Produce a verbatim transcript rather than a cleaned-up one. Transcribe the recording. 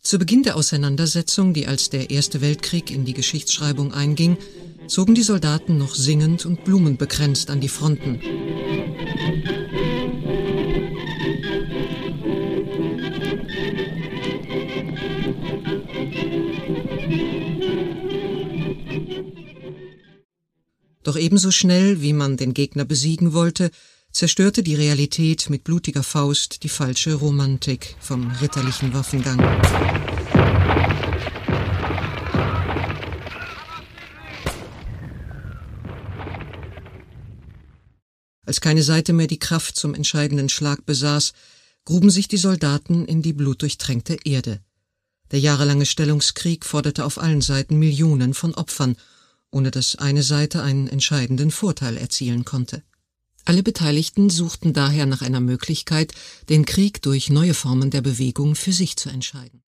Zu Beginn der Auseinandersetzung, die als der Erste Weltkrieg in die Geschichtsschreibung einging, zogen die Soldaten noch singend und blumenbekränzt an die Fronten. Doch ebenso schnell, wie man den Gegner besiegen wollte, zerstörte die Realität mit blutiger Faust die falsche Romantik vom ritterlichen Waffengang. Als keine Seite mehr die Kraft zum entscheidenden Schlag besaß, gruben sich die Soldaten in die blutdurchtränkte Erde. Der jahrelange Stellungskrieg forderte auf allen Seiten Millionen von Opfern, ohne dass eine Seite einen entscheidenden Vorteil erzielen konnte. Alle Beteiligten suchten daher nach einer Möglichkeit, den Krieg durch neue Formen der Bewegung für sich zu entscheiden.